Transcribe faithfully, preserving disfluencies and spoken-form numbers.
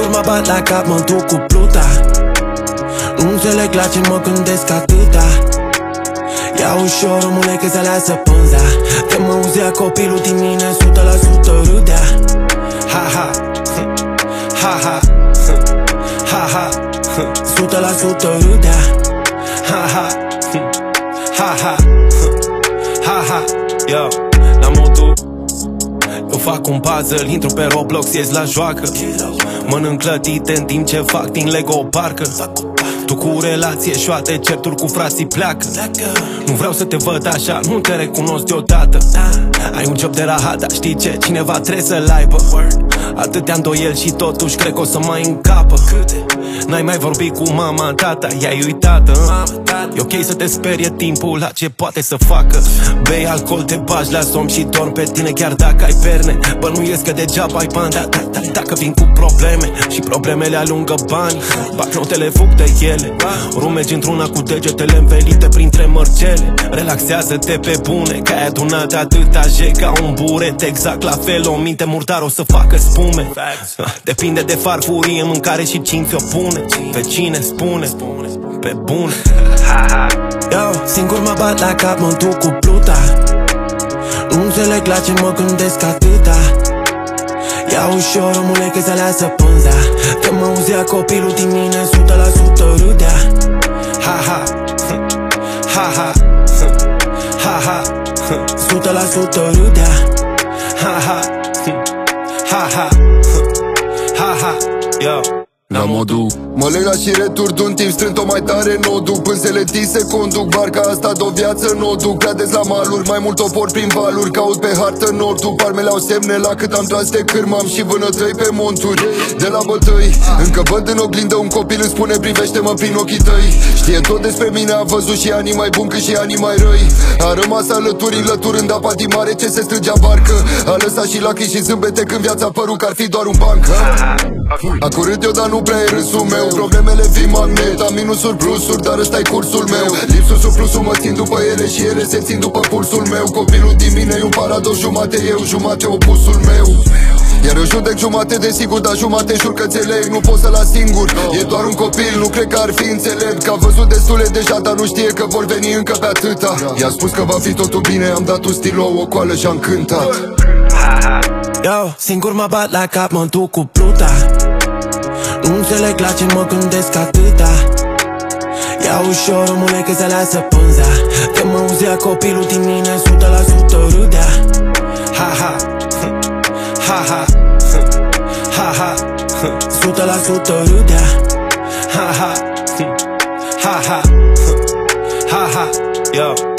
Singur mă bat la cap, mă duc cu pluta. Nu înțeleg la ce mă gândesc atâta. Ia ușor, omule, că se lasă pânza. Te mă auzea copilul din mine, o sută la sută râdea. Ha ha, ha ha, ha ha, o sută la sută râdea. Ha ha, ha ha, ha ha, yo, la modul eu fac un puzzle, intru pe Roblox, ies la joacă. Mănânc clătite în timp ce fac din Lego o parcă. Tu cu relație șoate, certuri cu frații pleacă. Nu vreau să te văd așa, nu te recunosc deodată. Ai un job de rahat, dar știi ce? Cineva trebuie să-l aibă. Atâtea îndoieli și totuși cred că o să mai încapă. N-ai mai vorbit cu mama, tata, i-ai uitată. E ok să te sperie timpul la ce poate să facă. Bei alcool, te bagi la somn și dormi pe tine chiar dacă ai perne. Bănuiesc că degeaba ai bani, da, da, da, dacă vin cu probleme și problemele alungă bani, bancnotele fug de ele. Ori mergi într-una cu degetele învelite printre mărgele. Relaxează-te pe bune, că ai adunat atâta je ca un burete. Exact la fel, o minte murdară o să facă spume. Depinde de farfurie, mâncare și cine ți-o pune. Pe cine spune, pe bune. Eu singur mă bat la cap, mă duc cu pluta. Nu înțeleg la ce mă gândesc atâta. Ia ușor, omule, că se lasă pânza. Te mă auzea copilul din mine, o sută la sută râdea. Ha ha, ha ha, ha ha, o sută la sută râdea. Ha ha, ha ha, ha ha, yo. La modul mă leg la și retur d'un timp strânt-o mai tare, n-o duc. Pânzele ti se conduc, barca asta de-o viață n-o duc. Credeți la maluri, mai mult opor prin valuri. Caut pe hartă nordul, palmele au semne la cât am tras de cârmă. Am și vânătăi pe monturi, de la bătăi. Încă văd în oglindă un copil, îmi spune privește-mă prin ochii tăi. Știe tot despre mine, a văzut și anii mai buni cât și anii mai răi. A rămas alături înlăturând apa din mare ce se strângea barcă. A lăsat și lacrimi și zâmbete când viața păru că ar fi doar un banc. A curând eu, dar nu prea e râsul meu. Problemele vin magnet, am minusuri, plusuri, dar ăsta-i cursul meu. Lipsul, surplusul, mă țin după ele și ele se țin după pulsul meu. Copilul din mine e un paradox, jumate eu, jumate opusul meu. Iar eu judec jumate de sigur, dar jumate jur că înțeleg. Nu pot să las singur, e doar un copil, nu cred că ar fi înțelept. Că a văzut destule deja, dar nu știe că vor veni încă pe atâta. I-a spus că va fi totul bine, am dat un stilou, o coală și-am cântat. Eu singur mă bat la cap, mă duc cu pluta. Nu înțeleg la ce mă gândesc atâta. Ia ușor, omule, că se lasă pânza. Te mă auzea copilul din mine, o sută la sută râdea. Ha ha, ha ha, ha ha, o sută la sută râdea. Ha ha, ha ha, ha ha, yo.